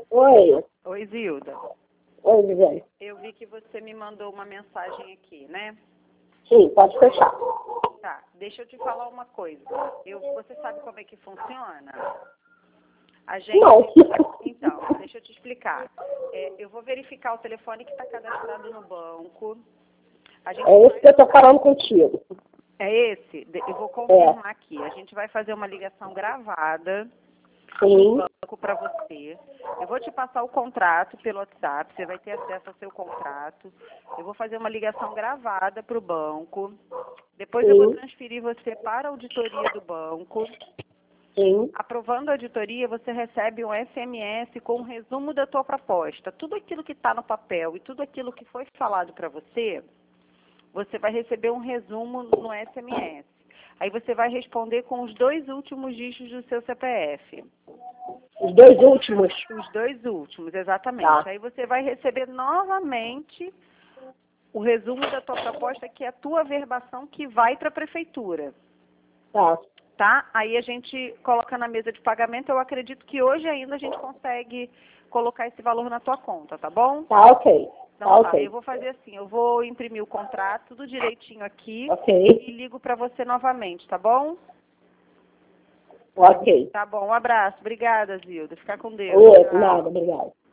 Oi. Oi, Zilda. Oi, Gisele. Eu vi que você me mandou uma mensagem aqui, né? Sim, pode fechar. Tá, deixa eu te falar uma coisa. Você sabe como é que funciona? A gente... Não. Então, deixa eu te explicar. Eu vou verificar o telefone que está cadastrado no banco. É esse que eu tô falando contigo. É esse? Eu vou confirmar aqui. A gente vai fazer uma ligação gravada Sim. do banco para você. Eu vou te passar o contrato pelo WhatsApp. Você vai ter acesso ao seu contrato. Eu vou fazer uma ligação gravada para o banco. Depois eu vou transferir você para a auditoria do banco. Sim. Aprovando a auditoria, você recebe um SMS com um resumo da tua proposta. Tudo aquilo que está no papel e tudo aquilo que foi falado para você, você vai receber um resumo no SMS. Aí você vai responder com os 2 últimos dígitos do seu CPF. Os 2 últimos? Os 2 últimos, exatamente. Tá. Aí você vai receber novamente o resumo da tua proposta, que é a tua verbação que vai para a prefeitura. Tá. Tá? Aí a gente coloca na mesa de pagamento. Eu acredito que hoje ainda a gente consegue colocar esse valor na tua conta, tá bom? Tá, ok. Então Tá, tá, ok. eu vou fazer assim, eu vou imprimir o contrato, tudo direitinho aqui, Ok. e ligo para você novamente, tá bom? Ok. Tá bom, um abraço. Obrigada, Zilda. Fica com Deus. Oi, Tchau. nada, obrigada.